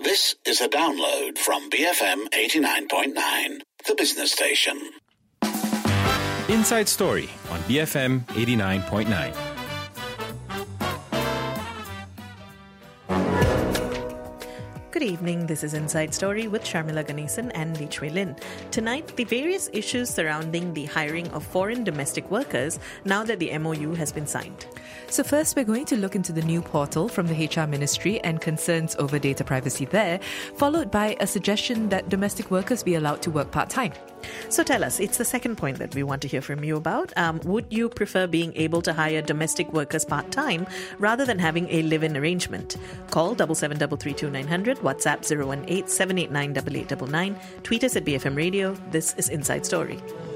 This is a download from BFM 89.9, the business station. Inside Story on BFM 89.9. Good evening, this is Inside Story with Sharmila Ganesan and Lee Chui Lin. Tonight, the various issues surrounding the hiring of foreign domestic workers now that the MOU has been signed. So first, we're going to look into the new portal from the HR Ministry and concerns over data privacy there, followed by a suggestion that domestic workers be allowed to work part-time. So tell us, it's the second point that we want to hear from you about. Would you prefer being able to hire domestic workers part-time rather than having a live-in arrangement? Call 77332900, WhatsApp 018-789-8899, tweet us at BFM Radio. This is Inside Story.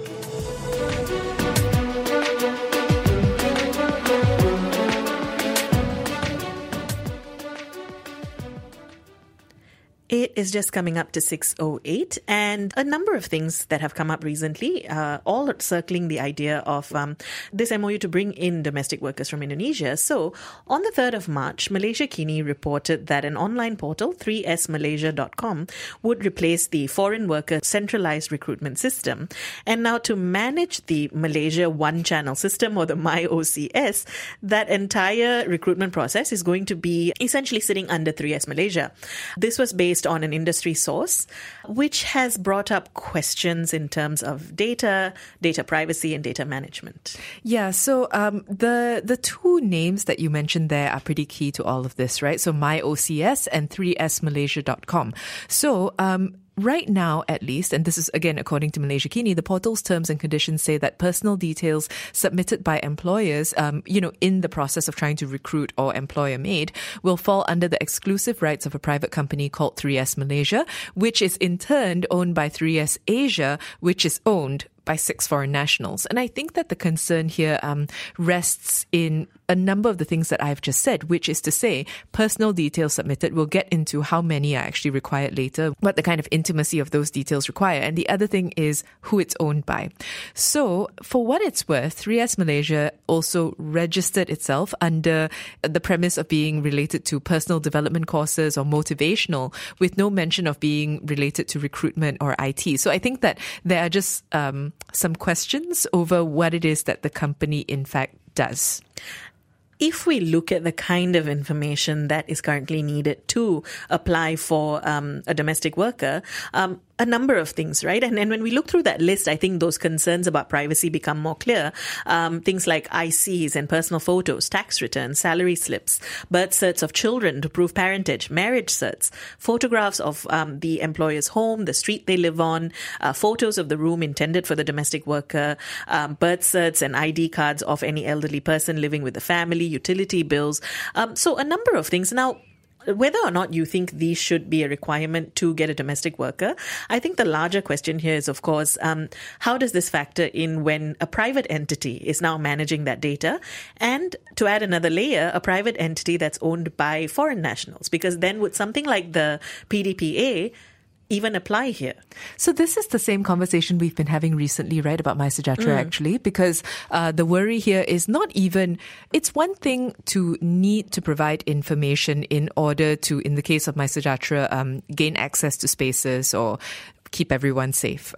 It is just coming up to 6:08, and a number of things that have come up recently, all circling the idea of this MOU to bring in domestic workers from Indonesia. So, on the 3rd of March, Malaysia Kini reported that an online portal, 3smalaysia.com, would replace the foreign worker centralized recruitment system. And now to manage the Malaysia One Channel system, or the MyOCS, that entire recruitment process is going to be essentially sitting under 3S Malaysia. This was based on an industry source, which has brought up questions in terms of data privacy and data management. Yeah, so the two names that you mentioned there are pretty key to all of this, right? So MyOCS and 3smalaysia.com. So right now, at least, and this is again according to Malaysia Kini, the portal's terms and conditions say that personal details submitted by employers, in the process of trying to recruit or employ a maid, will fall under the exclusive rights of a private company called 3S Malaysia, which is in turn owned by 3S Asia, which is owned by 6 foreign nationals. And I think that the concern here rests in a number of the things that I've just said, which is to say personal details submitted. We'll get into how many are actually required later, what the kind of intimacy of those details require. And the other thing is who it's owned by. So for what it's worth, 3S Malaysia also registered itself under the premise of being related to personal development courses or motivational, with no mention of being related to recruitment or IT. So I think that there are just some questions over what it is that the company in fact does. If we look at the kind of information that is currently needed to apply for a domestic worker, a number of things, right? And when we look through that list, I think those concerns about privacy become more clear. Things like ICs and personal photos, tax returns, salary slips, birth certs of children to prove parentage, marriage certs, photographs of the employer's home, the street they live on, photos of the room intended for the domestic worker, birth certs and ID cards of any elderly person living with the family, utility bills. So a number of things. Now, whether or not you think these should be a requirement to get a domestic worker, I think the larger question here is, of course, how does this factor in when a private entity is now managing that data? And to add another layer, a private entity that's owned by foreign nationals, because then would something like the PDPA even apply here? So this is the same conversation we've been having recently, right, about MySejahtera actually, because the worry here is not even, it's one thing to need to provide information in order to, in the case of MySejahtera, gain access to spaces or keep everyone safe,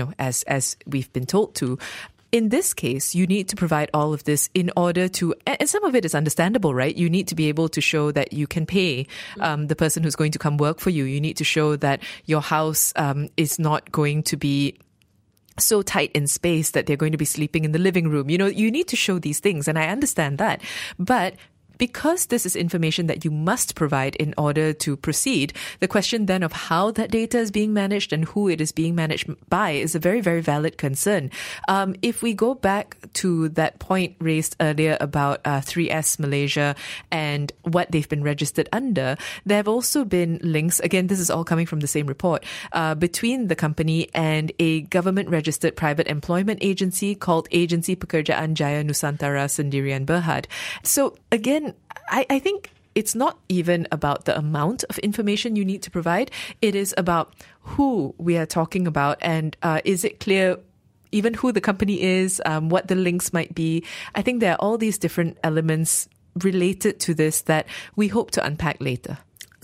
as we've been told to. In this case, you need to provide all of this in order to, and some of it is understandable, right? You need to be able to show that you can pay the person who's going to come work for you. You need to show that your house is not going to be so tight in space that they're going to be sleeping in the living room. You need to show these things, and I understand that. But because this is information that you must provide in order to proceed, the question then of how that data is being managed and who it is being managed by is a very, very valid concern. If we go back to that point raised earlier about 3S Malaysia and what they've been registered under, there have also been links, again, this is all coming from the same report, between the company and a government-registered private employment agency called Agensi Pekerjaan Jaya Nusantara Sendirian Berhad. So again, I think it's not even about the amount of information you need to provide. It is about who we are talking about, and is it clear even who the company is, what the links might be. I think there are all these different elements related to this that we hope to unpack later.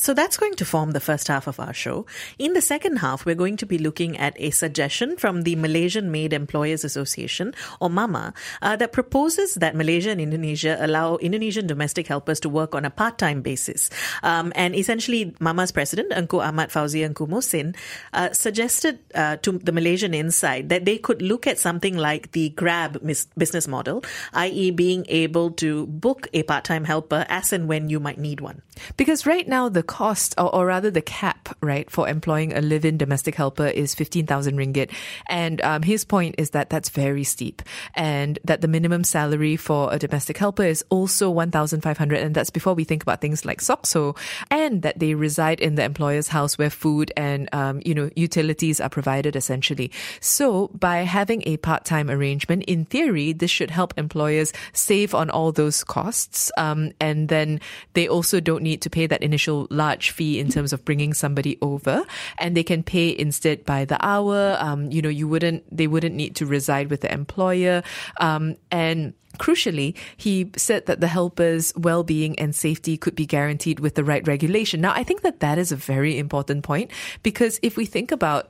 So that's going to form the first half of our show. In the second half, we're going to be looking at a suggestion from the Malaysian Maid Employers Association, or MAMA, that proposes that Malaysia and Indonesia allow Indonesian domestic helpers to work on a part-time basis. And essentially, MAMA's president, Engku Ahmad Fauzi Engku Mohsin, suggested to the Malaysian Inside that they could look at something like the Grab business model, i.e. being able to book a part-time helper as and when you might need one. Because right now, the cost, or rather the cap, right, for employing a live-in domestic helper is 15,000 ringgit. And his point is that that's very steep, and that the minimum salary for a domestic helper is also 1,500, and that's before we think about things like SOCSO, and that they reside in the employer's house where food and utilities are provided essentially. So by having a part-time arrangement, in theory, this should help employers save on all those costs, and then they also don't need to pay that initial large fee in terms of bringing somebody over, and they can pay instead by the hour. They wouldn't need to reside with the employer, and crucially, he said that the helper's well-being and safety could be guaranteed with the right regulation. Now, I think that is a very important point, because if we think about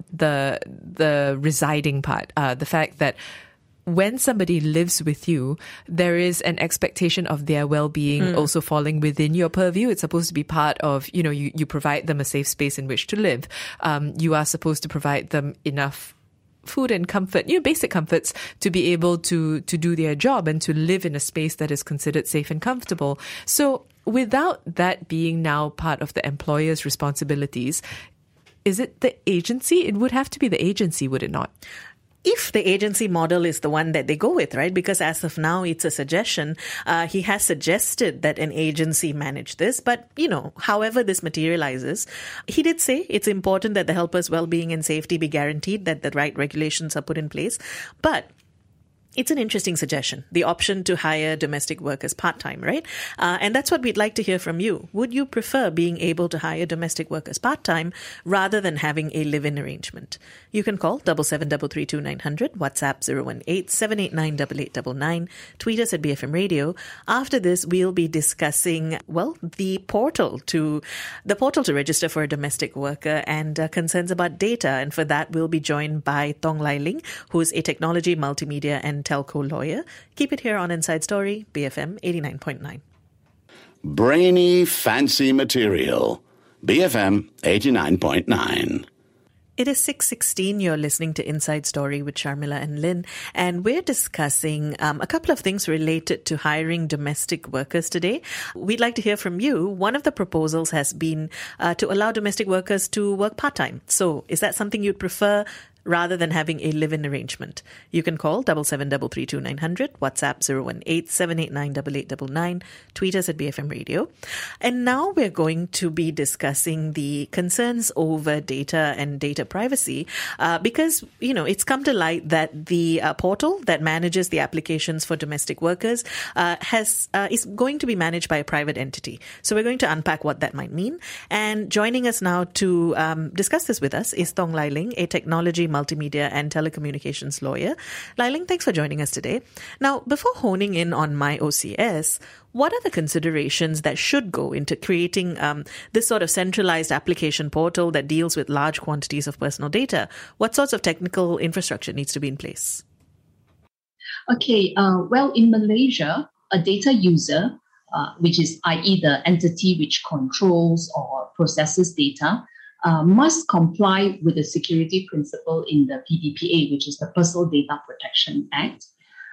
the residing part, the fact that when somebody lives with you, there is an expectation of their well-being also falling within your purview. It's supposed to be part of, you provide them a safe space in which to live. You are supposed to provide them enough food and comfort, basic comforts to be able to do their job and to live in a space that is considered safe and comfortable. So without that being now part of the employer's responsibilities, is it the agency? It would have to be the agency, would it not? If the agency model is the one that they go with, right? Because as of now, it's a suggestion. He has suggested that an agency manage this. But, however this materializes, he did say it's important that the helper's well-being and safety be guaranteed, that the right regulations are put in place. But it's an interesting suggestion, the option to hire domestic workers part-time, right? And that's what we'd like to hear from you. Would you prefer being able to hire domestic workers part-time rather than having a live-in arrangement? You can call 77332900, WhatsApp 018-789-8899, tweet us at BFM Radio. After this, we'll be discussing, the portal to register for a domestic worker and concerns about data. And for that, we'll be joined by Tong Lai Ling, who is a technology, multimedia and telco lawyer. Keep it here on Inside Story, BFM 89.9. Brainy, fancy material. BFM 89.9. It is 6:16. You're listening to Inside Story with Sharmila and Lynn, and we're discussing a couple of things related to hiring domestic workers today. We'd like to hear from you. One of the proposals has been to allow domestic workers to work part-time. So is that something you'd prefer rather than having a live-in arrangement? You can call 77332900, WhatsApp 018-789-8899, tweet us at BFM Radio. And now we're going to be discussing the concerns over data and data privacy, because, it's come to light that the portal that manages the applications for domestic workers is going to be managed by a private entity. So we're going to unpack what that might mean. And joining us now to discuss this with us is Tong Lai Ling, a technology, multimedia and telecommunications lawyer. Lai Ling, thanks for joining us today. Now, before honing in on MyOCS, what are the considerations that should go into creating this sort of centralized application portal that deals with large quantities of personal data? What sorts of technical infrastructure needs to be in place? Okay, in Malaysia, a data user, which is i.e. the entity which controls or processes data, must comply with the security principle in the PDPA, which is the Personal Data Protection Act.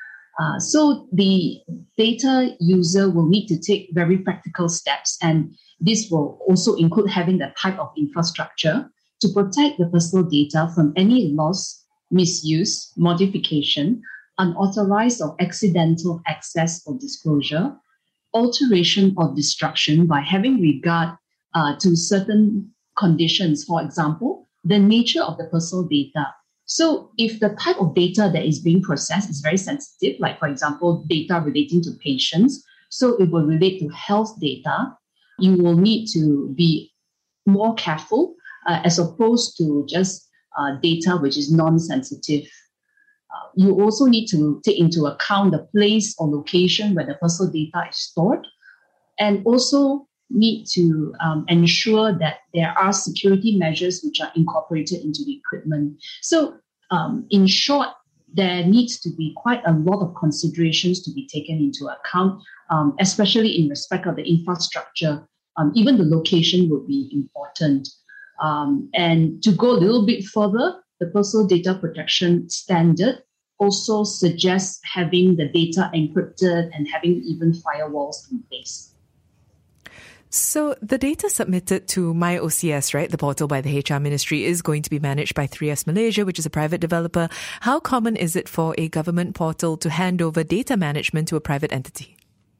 So the data user will need to take very practical steps, and this will also include having the type of infrastructure to protect the personal data from any loss, misuse, modification, unauthorized or accidental access or disclosure, alteration or destruction by having regard to certain conditions, for example, the nature of the personal data. So if the type of data that is being processed is very sensitive, like, for example, data relating to patients, so it will relate to health data, you will need to be more careful as opposed to just data which is non-sensitive. You also need to take into account the place or location where the personal data is stored, and also need to ensure that there are security measures which are incorporated into the equipment. So in short, there needs to be quite a lot of considerations to be taken into account, especially in respect of the infrastructure. Even the location would be important. And to go a little bit further, the Personal Data Protection Standard also suggests having the data encrypted and having even firewalls in place. So the data submitted to MyOCS, right, the portal by the HR Ministry, is going to be managed by 3S Malaysia, which is a private developer. How common is it for a government portal to hand over data management to a private entity?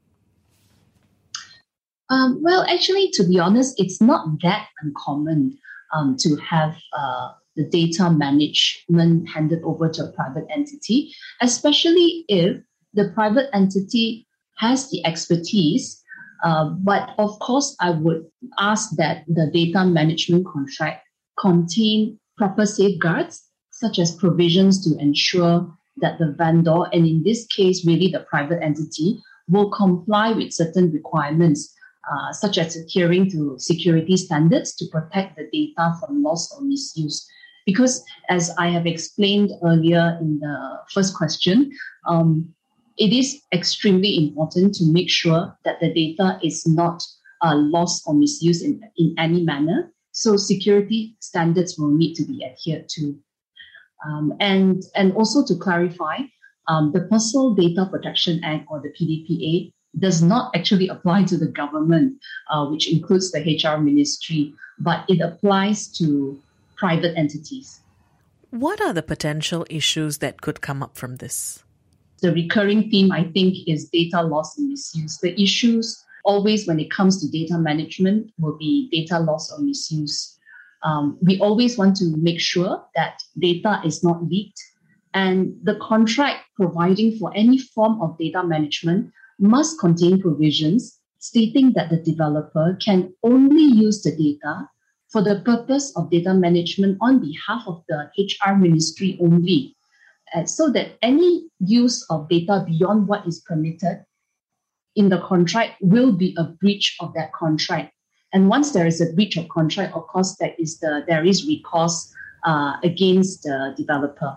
Well, actually, to be honest, it's not that uncommon to have the data management handed over to a private entity, especially if the private entity has the expertise. But of course, I would ask that the data management contract contain proper safeguards, such as provisions to ensure that the vendor, and in this case, really the private entity, will comply with certain requirements, such as adhering to security standards to protect the data from loss or misuse. Because as I have explained earlier in the first question, it is extremely important to make sure that the data is not lost or misused in any manner. So security standards will need to be adhered to. And also to clarify, the Personal Data Protection Act, or the PDPA, does not actually apply to the government, which includes the HR Ministry, but it applies to private entities. What are the potential issues that could come up from this? The recurring theme, I think, is data loss and misuse. The issues always when it comes to data management will be data loss or misuse. We always want to make sure that data is not leaked, and the contract providing for any form of data management must contain provisions stating that the developer can only use the data for the purpose of data management on behalf of the HR Ministry only. So that any use of data beyond what is permitted in the contract will be a breach of that contract. And once there is a breach of contract, of course, there is recourse against the developer.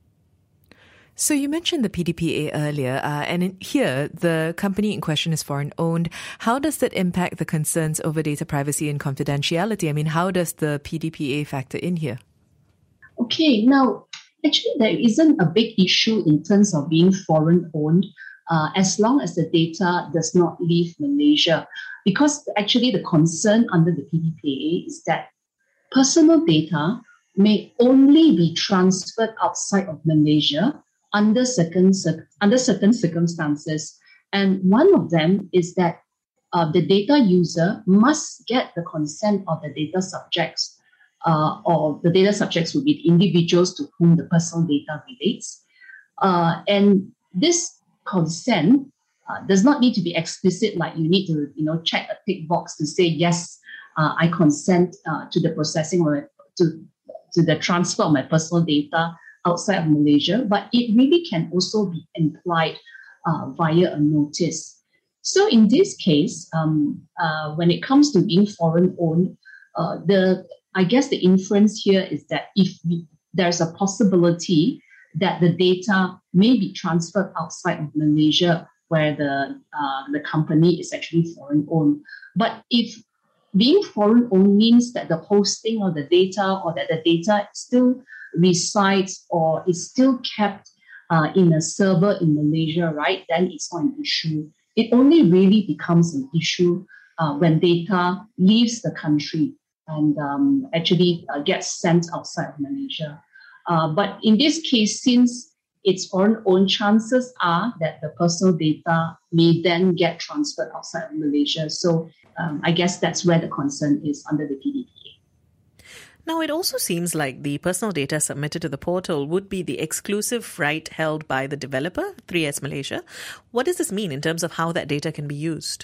So you mentioned the PDPA earlier, and here the company in question is foreign-owned. How does that impact the concerns over data privacy and confidentiality? I mean, how does the PDPA factor in here? Okay, now, actually, there isn't a big issue in terms of being foreign-owned as long as the data does not leave Malaysia. Because actually the concern under the PDPA is that personal data may only be transferred outside of Malaysia under certain circumstances. And one of them is that the data user must get the consent of the data subjects, or the data subjects will be individuals to whom the personal data relates. And this consent does not need to be explicit, like you need to check a tick box to say, yes, I consent to the processing or to the transfer of my personal data outside of Malaysia, but it really can also be implied via a notice. So in this case, when it comes to being foreign-owned, I guess the inference here is that if there's a possibility that the data may be transferred outside of Malaysia, where the company is actually foreign-owned. But if being foreign-owned means that the hosting of the data, or that the data still resides or is still kept in a server in Malaysia, right, then it's not an issue. It only really becomes an issue when data leaves the country and actually gets sent outside of Malaysia. But in this case, since it's foreign-owned, chances are that the personal data may then get transferred outside of Malaysia. So I guess that's where the concern is under the PDPA. Now, it also seems like the personal data submitted to the portal would be the exclusive right held by the developer, 3S Malaysia. What does this mean in terms of how that data can be used?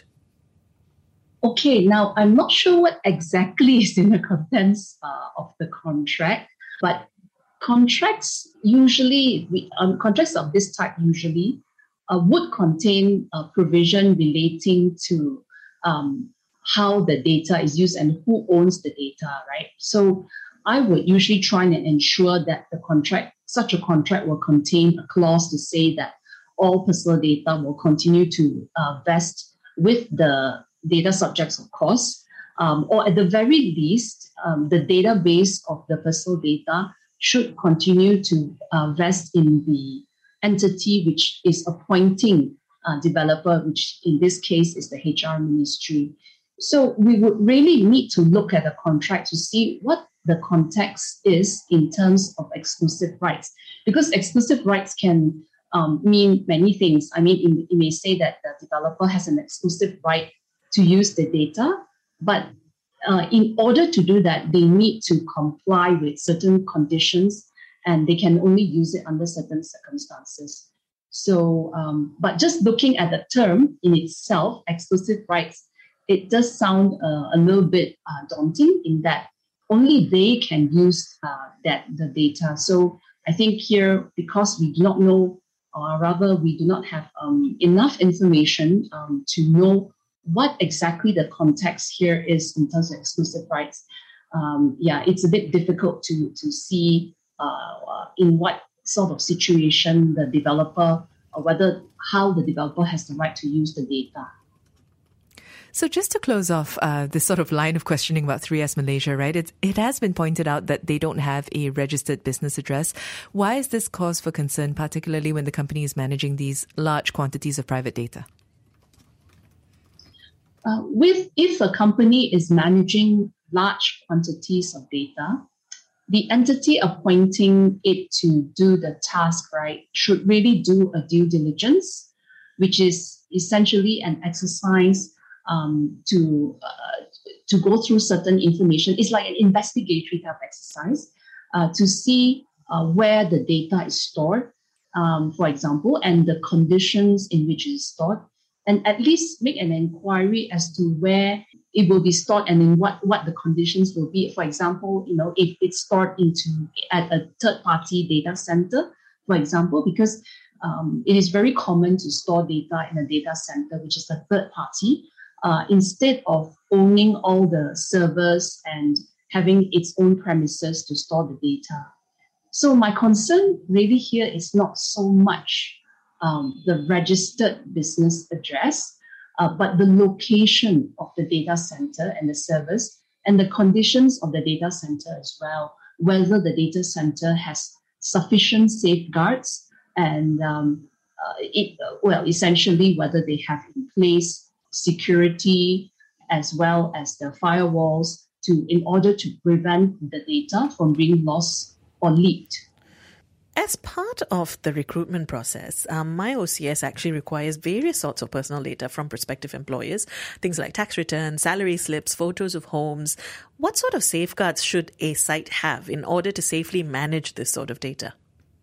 Okay, now I'm not sure what exactly is in the contents of the contract, but contracts usually, contracts of this type usually would contain a provision relating to how the data is used and who owns the data, right? So I would usually try and ensure that such a contract will contain a clause to say that all personal data will continue to vest with the data subjects, of course, or at the very least, the database of the personal data should continue to vest in the entity which is appointing developer, which in this case is the HR ministry. So we would really need to look at a contract to see what the context is in terms of exclusive rights, because exclusive rights can mean many things. I mean, you may say that the developer has an exclusive right to use the data, but in order to do that, they need to comply with certain conditions, and they can only use it under certain circumstances. So, but just looking at the term in itself, exclusive rights, it does sound a little bit daunting in that only they can use the data. So I think here, because we do not know, or rather we do not have enough information to know what exactly the context here is in terms of exclusive rights, it's a bit difficult to see in what sort of situation the developer, or how the developer has the right to use the data. So just to close off this sort of line of questioning about 3S Malaysia, right? It has been pointed out that they don't have a registered business address. Why is this cause for concern, particularly when the company is managing these large quantities of private data? If a company is managing large quantities of data, the entity appointing it to do the task, right, should really do a due diligence, which is essentially an exercise to go through certain information. It's like an investigatory type of exercise to see where the data is stored, for example, and the conditions in which it is stored, and at least make an inquiry as to where it will be stored and in what the conditions will be. For example, if it's stored at a third-party data center, for example, because it is very common to store data in a data center, which is a third party, instead of owning all the servers and having its own premises to store the data. So my concern really here is not so much the registered business address, but the location of the data center and the servers and the conditions of the data center as well, whether the data center has sufficient safeguards and essentially whether they have in place security as well as the firewalls in order to prevent the data from being lost or leaked. As part of the recruitment process, MyOCS actually requires various sorts of personal data from prospective employers, things like tax returns, salary slips, photos of homes. What sort of safeguards should a site have in order to safely manage this sort of data?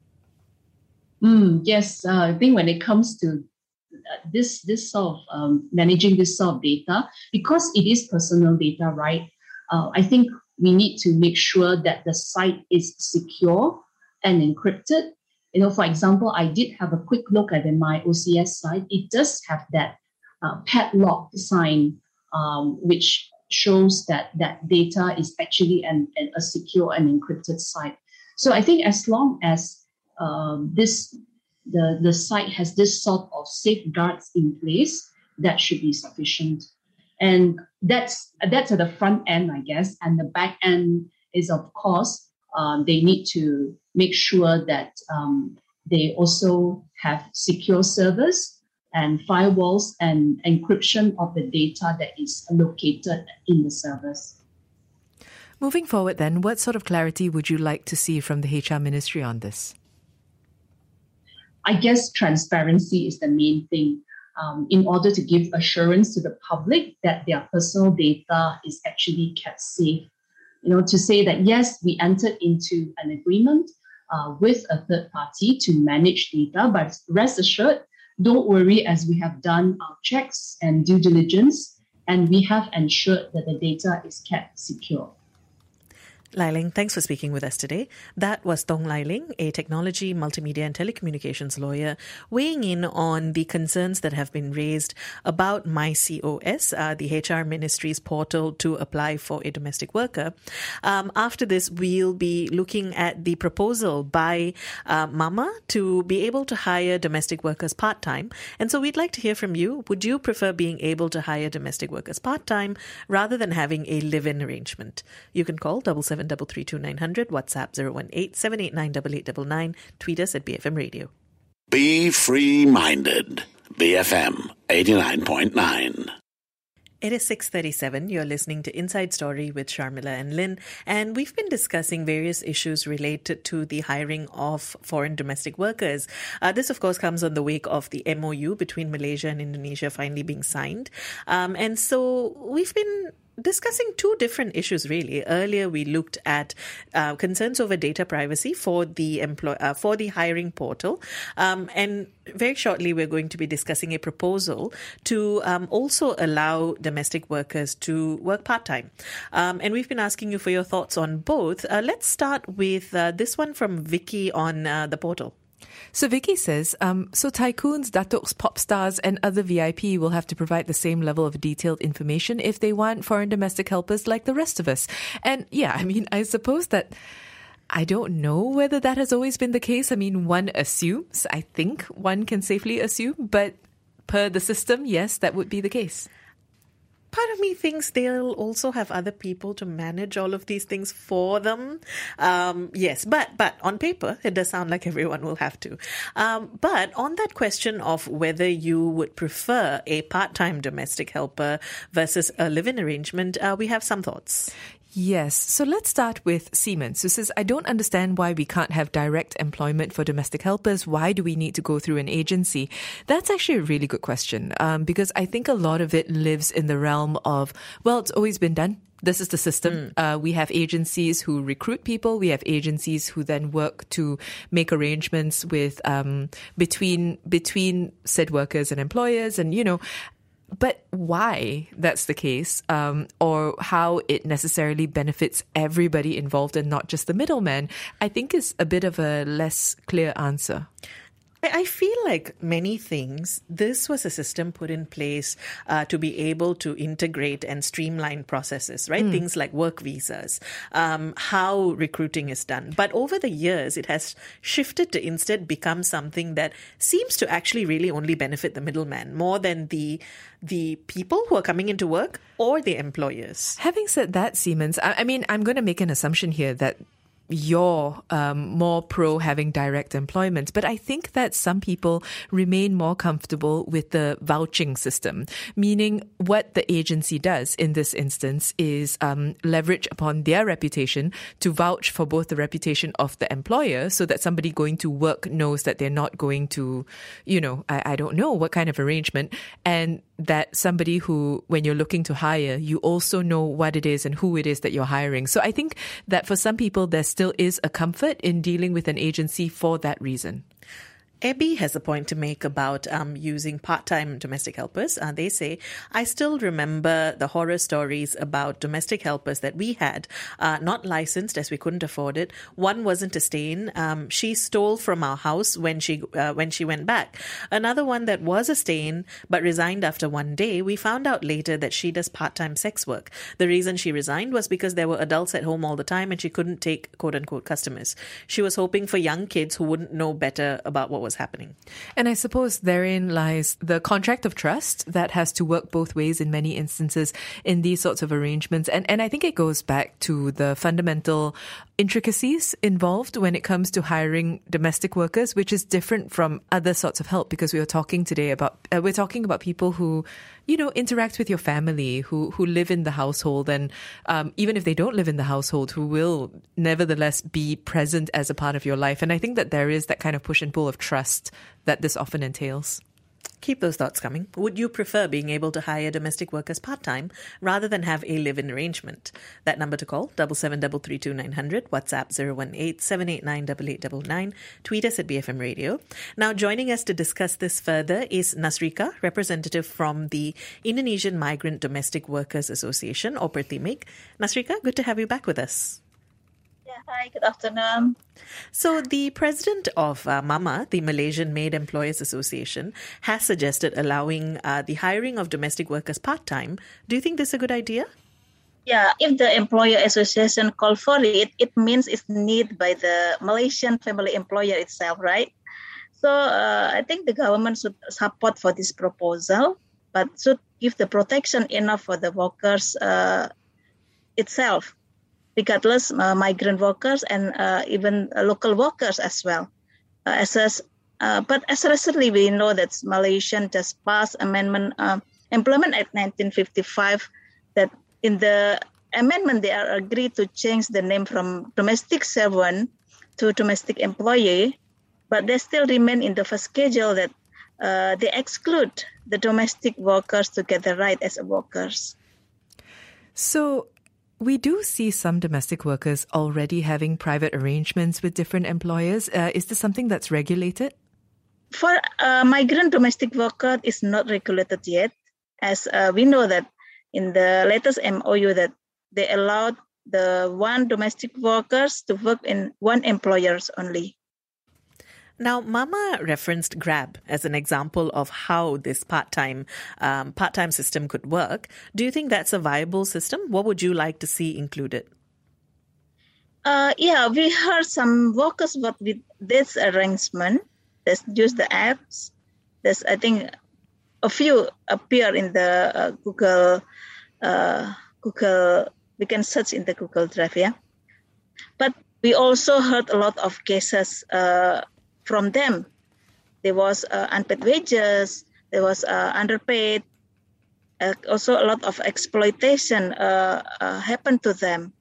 Yes, I think when it comes to this sort of managing this sort of data, because it is personal data, right? I think we need to make sure that the site is secure and encrypted. For example, I did have a quick look at my OCS site. It does have that padlock sign, which shows that data is actually a secure and encrypted site. So I think as long as the site has this sort of safeguards in place, that should be sufficient. And that's at the front end, I guess. And the back end is, of course, they need to make sure that they also have secure servers and firewalls and encryption of the data that is located in the servers. Moving forward then, what sort of clarity would you like to see from the HR Ministry on this? I guess transparency is the main thing, in order to give assurance to the public that their personal data is actually kept safe. To say that, yes, we entered into an agreement with a third party to manage data, but rest assured, don't worry, as we have done our checks and due diligence, and we have ensured that the data is kept secure. Lai Ling, thanks for speaking with us today. That was Thong Lai Ling, a technology, multimedia and telecommunications lawyer, weighing in on the concerns that have been raised about MyCOS, the HR Ministry's portal to apply for a domestic worker. After this, we'll be looking at the proposal by Mama to be able to hire domestic workers part-time. And so we'd like to hear from you. Would you prefer being able to hire domestic workers part-time rather than having a live-in arrangement? You can call 77332900, WhatsApp 018-789-8899, tweet us at BFM Radio. Be free-minded. BFM 89.9. It is 6:37. You're listening to Inside Story with Sharmila and Lynn, and we've been discussing various issues related to the hiring of foreign domestic workers. This, of course, comes on the wake of the MOU between Malaysia and Indonesia finally being signed. And so we've been discussing two different issues, really. Earlier, we looked at concerns over data privacy for the for the hiring portal, and very shortly, we're going to be discussing a proposal to also allow domestic workers to work part-time. And we've been asking you for your thoughts on both. Let's start with this one from Vicky on the portal. So Vicky says, so tycoons, datoks, pop stars and other VIP will have to provide the same level of detailed information if they want foreign domestic helpers like the rest of us. And yeah, I mean, I suppose that I don't know whether that has always been the case. I mean, one assumes, I think one can safely assume, but per the system, yes, that would be the case. Part of me thinks they'll also have other people to manage all of these things for them. Yes, but on paper, it does sound like everyone will have to. But on that question of whether you would prefer a part-time domestic helper versus a live-in arrangement, we have some thoughts. Yes. So let's start with Siemens, who says, I don't understand why we can't have direct employment for domestic helpers. Why do we need to go through an agency? That's actually a really good question, because I think a lot of it lives in the realm of, well, it's always been done. This is the system. We have agencies who recruit people. We have agencies who then work to make arrangements with between said workers and employers, and But why that's the case, or how it necessarily benefits everybody involved and not just the middleman, I think is a bit of a less clear answer. I feel like many things, this was a system put in place to be able to integrate and streamline processes, right? Things like work visas, how recruiting is done. But over the years, it has shifted to instead become something that seems to actually really only benefit the middleman more than the people who are coming into work or the employers. Having said that, Siemens, I mean, I'm going to make an assumption here that you're more pro having direct employment. But I think that some people remain more comfortable with the vouching system, meaning what the agency does in this instance is leverage upon their reputation to vouch for both the reputation of the employer so that somebody going to work knows that they're not going to, I don't know what kind of arrangement, and that somebody who, when you're looking to hire, you also know what it is and who it is that you're hiring. So I think that for some people, there still is a comfort in dealing with an agency for that reason. Abby has a point to make about using part-time domestic helpers. They say, I still remember the horror stories about domestic helpers that we had, not licensed as we couldn't afford it. One wasn't a stain. She stole from our house when she went back. Another one that was a stain but resigned after one day. We found out later that she does part-time sex work. The reason she resigned was because there were adults at home all the time and she couldn't take quote-unquote customers. She was hoping for young kids who wouldn't know better about what was happening. And I suppose therein lies the contract of trust that has to work both ways in many instances in these sorts of arrangements. And I think it goes back to the fundamental intricacies involved when it comes to hiring domestic workers, which is different from other sorts of help, because we're talking about people who, interact with your family, who live in the household, and even if they don't live in the household, who will nevertheless be present as a part of your life. And I think that there is that kind of push and pull of trust that this often entails. Keep those thoughts coming. Would you prefer being able to hire domestic workers part-time rather than have a live-in arrangement? That number to call, 77332900, WhatsApp 018-789-8899, tweet us at BFM Radio. Now, joining us to discuss this further is Nasrika, representative from the Indonesian Migrant Domestic Workers Association, or PERTIMIG. Nasrika, good to have you back with us. Hi, good afternoon. So the president of MAMA, the Malaysian Maid Employers Association, has suggested allowing the hiring of domestic workers part-time. Do you think this is a good idea? Yeah, if the employer association call for it, it means it's needed by the Malaysian family employer itself, right? So I think the government should support for this proposal, but should give the protection enough for the workers itself, regardless migrant workers and even local workers as well. But as recently we know that Malaysian just passed Employment Act 1955 that in the amendment they are agreed to change the name from domestic servant to domestic employee, but they still remain in the first schedule that they exclude the domestic workers to get the right as workers. So we do see some domestic workers already having private arrangements with different employers. Is this something that's regulated? For migrant domestic worker, it's not regulated yet, as we know that in the latest MOU that they allowed the one domestic workers to work in one employers only. Now, Mama referenced Grab as an example of how this part-time system could work. Do you think that's a viable system? What would you like to see included? Yeah, we heard some workers work with this arrangement. They use the apps. There's, I think, a few appear in the Google. We can search in the Google Drive, yeah. But we also heard a lot of cases from them. There was unpaid wages. There was underpaid. Also, a lot of exploitation happened to them.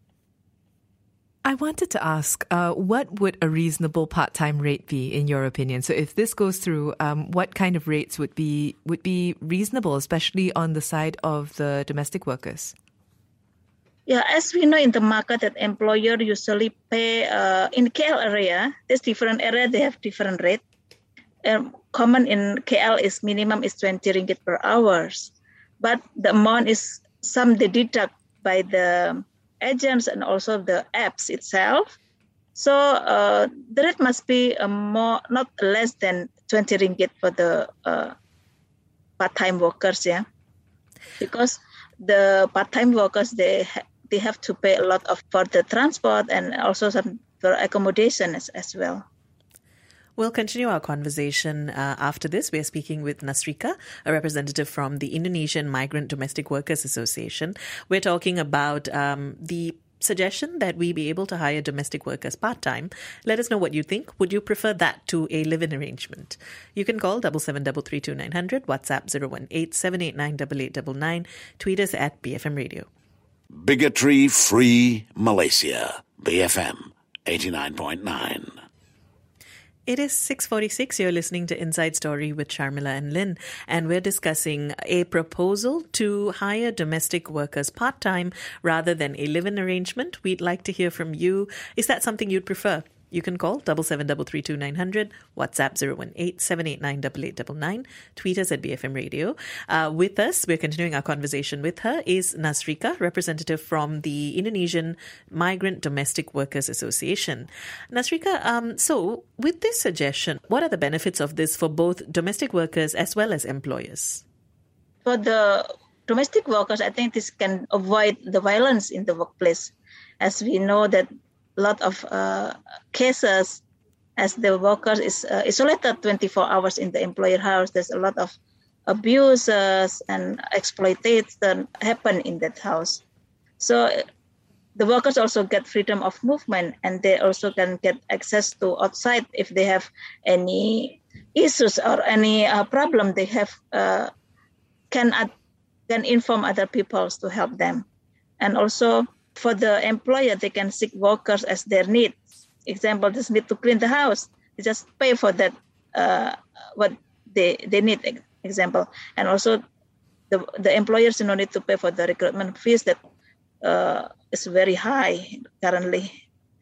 I wanted to ask, what would a reasonable part-time rate be, in your opinion? So if this goes through, what kind of rates would be reasonable, especially on the side of the domestic workers? Yeah, as we know in the market that employer usually pay in KL area, there's different area, they have different rate. Common in KL is minimum is 20 ringgit per hours. But the amount is some they deduct by the agents and also the apps itself. So the rate must be not less than 20 ringgit for the part-time workers, yeah. Because the part-time workers, they have to pay a lot for the transport and also some for accommodation as well. We'll continue our conversation after this. We're speaking with Nasrika, a representative from the Indonesian Migrant Domestic Workers Association. We're talking about the suggestion that we be able to hire domestic workers part-time. Let us know what you think. Would you prefer that to a live-in arrangement? You can call 77332900, WhatsApp 018-789-8899, tweet us at BFM Radio. Bigotry-free Malaysia, BFM 89.9. It is 6:46. You're listening to Inside Story with Sharmila and Lynn, and we're discussing a proposal to hire domestic workers part-time rather than a live-in arrangement. We'd like to hear from you. Is that something you'd prefer? You can call 77332900, WhatsApp 018-789-8899, tweet us at BFM Radio. With us, we're continuing our conversation with her, is Nasrika, representative from the Indonesian Migrant Domestic Workers Association. Nasrika, so with this suggestion, what are the benefits of this for both domestic workers as well as employers? For the domestic workers, I think this can avoid the violence in the workplace, as we know that a lot of cases as the worker is isolated 24 hours in the employer house. There's a lot of abuses and exploitation happen in that house. So the workers also get freedom of movement, and they also can get access to outside if they have any issues or any problem they have, can inform other people to help them. And also for the employer, they can seek workers as their need. Example, just need to clean the house. They just pay for that, what they need, example. And also the employers no need to pay for the recruitment fees that is very high currently.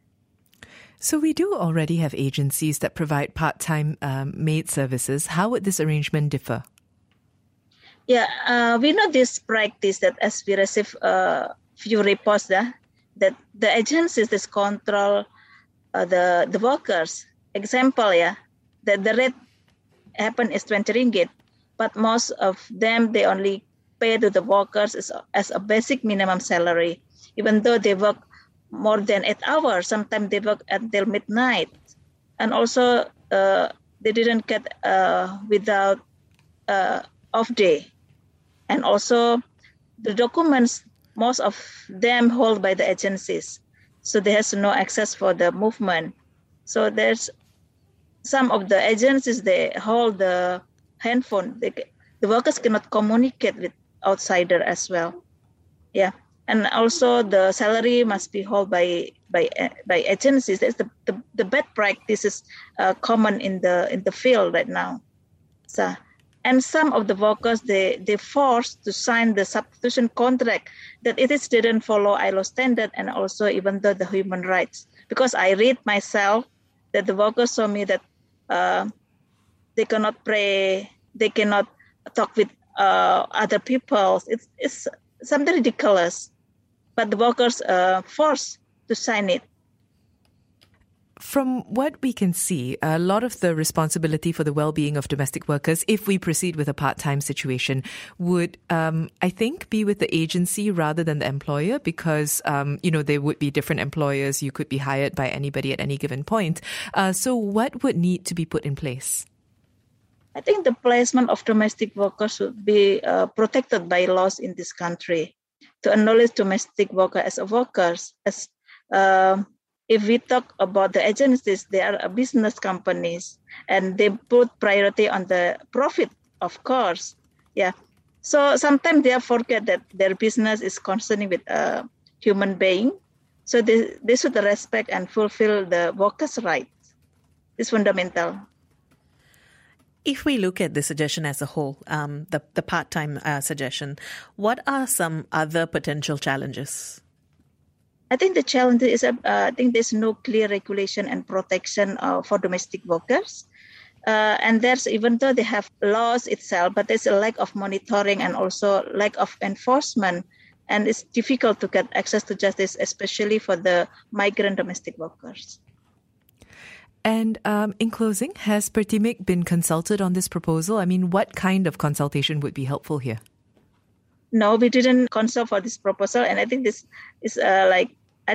So we do already have agencies that provide part-time maid services. How would this arrangement differ? Yeah, we know this practice that as we receive few reports, that the agencies this control the workers. Example, the rate happen is 20 ringgit, but most of them they only pay to the workers as a basic minimum salary, even though they work more than 8 hours. Sometimes they work until midnight, and also they didn't get without off day, and also the documents most of them hold by the agencies, so there has no access for the movement. So there's some of the agencies they hold the handphone. The workers cannot communicate with outsider as well. Yeah, and also the salary must be held by agencies. That's the bad practices common in the field right now. So, and some of the workers they forced to sign the substitution contract that it is didn't follow ILO standard, and also even though the human rights. Because I read myself that the workers told me that they cannot pray, they cannot talk with other people. It's something ridiculous, but the workers forced to sign it. From what we can see, a lot of the responsibility for the well-being of domestic workers, if we proceed with a part-time situation, would, I think, be with the agency rather than the employer, because, there would be different employers. You could be hired by anybody at any given point. So what would need to be put in place? I think the placement of domestic workers should be protected by laws in this country to acknowledge domestic workers as workers. If we talk about the agencies, they are business companies and they put priority on the profit, of course. Yeah. So sometimes they forget that their business is concerning with a human being. So they should respect and fulfill the workers' rights. It's fundamental. If we look at the suggestion as a whole, the part-time suggestion, what are some other potential challenges? I think the challenge is I think there's no clear regulation and protection for domestic workers. And there's, even though they have laws itself, but there's a lack of monitoring and also lack of enforcement. And it's difficult to get access to justice, especially for the migrant domestic workers. And in closing, has Pertimik been consulted on this proposal? I mean, what kind of consultation would be helpful here? No, we didn't consult for this proposal. And I think this is I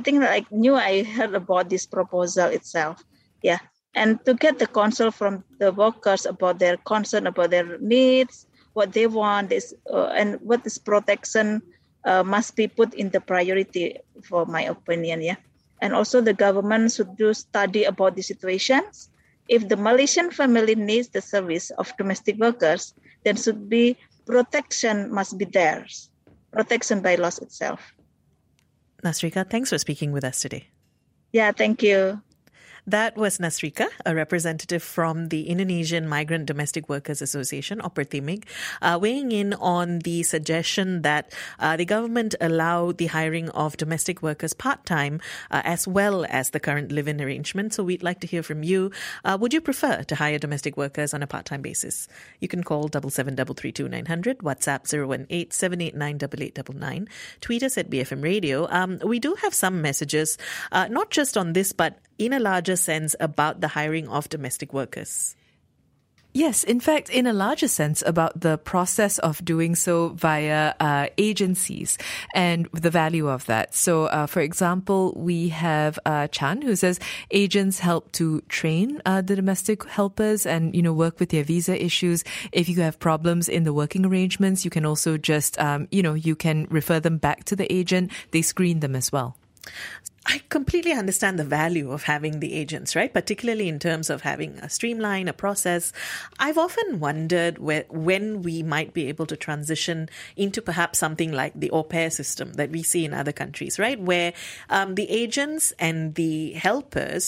heard about this proposal itself. Yeah. And to get the consult from the workers about their concern, about their needs, what they want is, and what is protection must be put in the priority, for my opinion. Yeah. And also the government should do study about the situations. If the Malaysian family needs the service of domestic workers, then should be protection must be theirs. Protection by laws itself. Nasrika, thanks for speaking with us today. Yeah, thank you. That was Nasrika, a representative from the Indonesian Migrant Domestic Workers Association, or Pertimik, weighing in on the suggestion that the government allow the hiring of domestic workers part-time as well as the current live-in arrangement. So we'd like to hear from you. Would you prefer to hire domestic workers on a part-time basis? You can call 77332900, WhatsApp 018-789-8899, tweet us at BFM Radio. We do have some messages, not just on this, but in a larger sense about the hiring of domestic workers. Yes, in fact, in a larger sense about the process of doing so via agencies and the value of that. So, for example, we have Chan, who says agents help to train the domestic helpers and, work with their visa issues. If you have problems in the working arrangements, you can also just, you can refer them back to the agent. They screen them as well. I completely understand the value of having the agents, right? Particularly in terms of having a streamline, a process. I've often wondered when we might be able to transition into perhaps something like the au pair system that we see in other countries, right? Where the agents and the helpers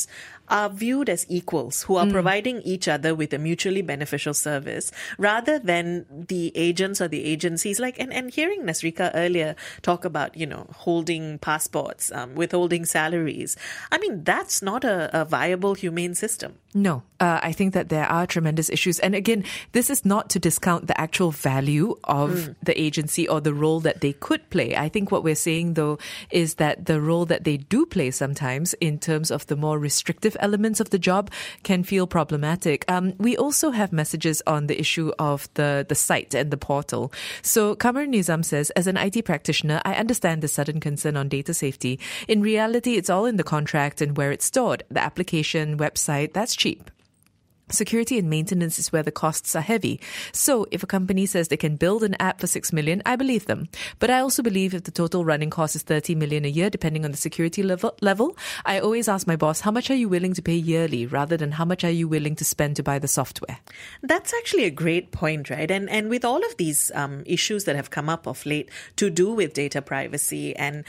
are viewed as equals who are providing each other with a mutually beneficial service rather than the agents or the agencies. And hearing Nasrika earlier talk about, holding passports, withholding salaries. I mean, that's not a viable, humane system. No, I think that there are tremendous issues. And again, this is not to discount the actual value of the agency or the role that they could play. I think what we're saying, though, is that the role that they do play sometimes in terms of the more restrictive elements of the job can feel problematic. We also have messages on the issue of the site and the portal. So Kamar Nizam says, as an IT practitioner, I understand the sudden concern on data safety. In reality, it's all in the contract and where it's stored. The application, website, that's cheap. Security and maintenance is where the costs are heavy. So if a company says they can build an app for 6 million, I believe them. But I also believe if the total running cost is 30 million a year, depending on the security level, I always ask my boss, how much are you willing to pay yearly rather than how much are you willing to spend to buy the software? That's actually a great point, right? And with all of these issues that have come up of late to do with data privacy and,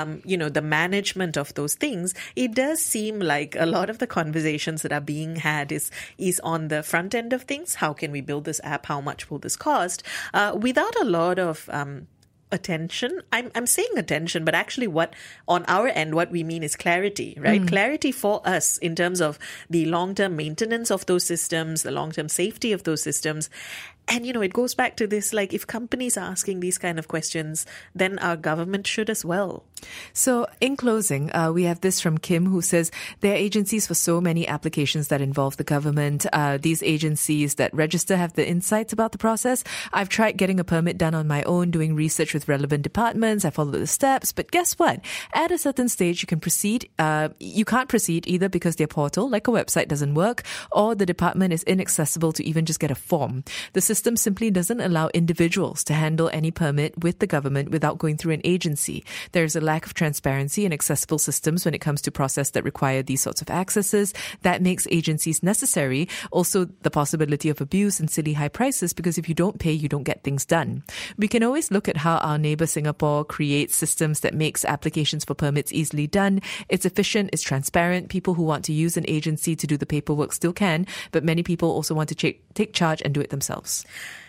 the management of those things, it does seem like a lot of the conversations that are being had is on the front end of things. How can we build this app? How much will this cost? Without a lot of attention. I'm saying attention, but actually on our end, what we mean is clarity, right? Clarity for us in terms of the long-term maintenance of those systems, the long-term safety of those systems. And, it goes back to this, if companies are asking these kind of questions, then our government should as well. So in closing, we have this from Kim who says, there are agencies for so many applications that involve the government. These agencies that register have the insights about the process. I've tried getting a permit done on my own, doing research with relevant departments. I followed the steps. But guess what? At a certain stage, you can proceed. You can't proceed either because their portal, like a website, doesn't work, or the department is inaccessible to even just get a form. The system simply doesn't allow individuals to handle any permit with the government without going through an agency. There's a lack of transparency in accessible systems when it comes to process that require these sorts of accesses. That makes agencies necessary. Also, the possibility of abuse and silly high prices, because if you don't pay, you don't get things done. We can always look at how our neighbor Singapore creates systems that makes applications for permits easily done. It's efficient, it's transparent. People who want to use an agency to do the paperwork still can, but many people also want to take charge and do it themselves.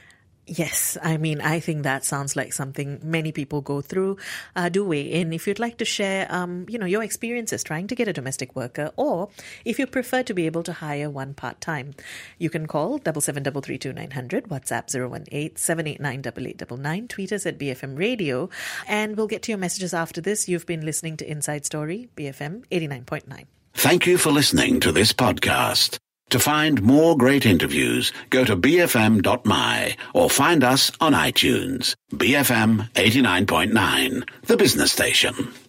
Yes, I think that sounds like something many people go through. Do weigh in if you'd like to share, your experiences trying to get a domestic worker, or if you prefer to be able to hire one part-time. You can call 77332900, WhatsApp 018-789-8899, tweet us at BFM Radio, and we'll get to your messages after this. You've been listening to Inside Story, BFM 89.9. Thank you for listening to this podcast. To find more great interviews, go to bfm.my or find us on iTunes. BFM 89.9, the business station.